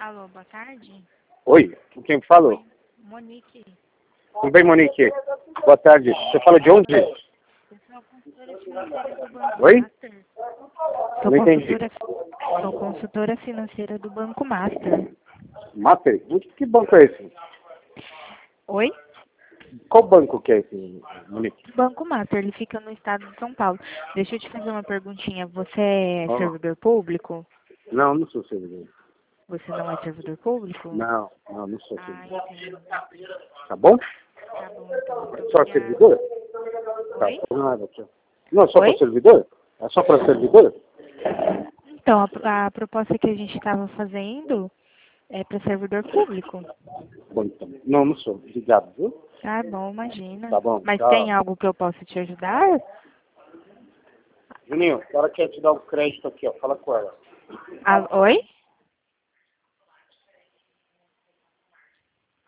Alô, boa tarde. Oi, com quem falou? Monique. Tudo bem, Monique? Boa tarde. Você fala de onde? Eu sou consultora financeira do Banco Oi? Master. Não entendi. Sou consultora financeira do Banco Master. Master? Que banco é esse? Oi? Qual banco que é esse, Monique? Banco Master, ele fica no estado de São Paulo. Deixa eu te fazer uma perguntinha. Você é servidor público? Não, não sou servidor. Você não é servidor público? Não sou Ah, servidor. entendi. Tá bom? Tá bom, então. Muito Só obrigada. servidor? Tá, Oi? nada aqui. Não, só Oi? para servidor? É só para servidor? Então, a proposta que a gente estava fazendo é para servidor público. Bom, então. Não sou. Obrigado, viu? Tá bom, imagina. Tá bom, Mas tchau. tem algo que eu possa te ajudar? Juninho, ela quer te dar o crédito aqui, ó. Fala com ela. Oi?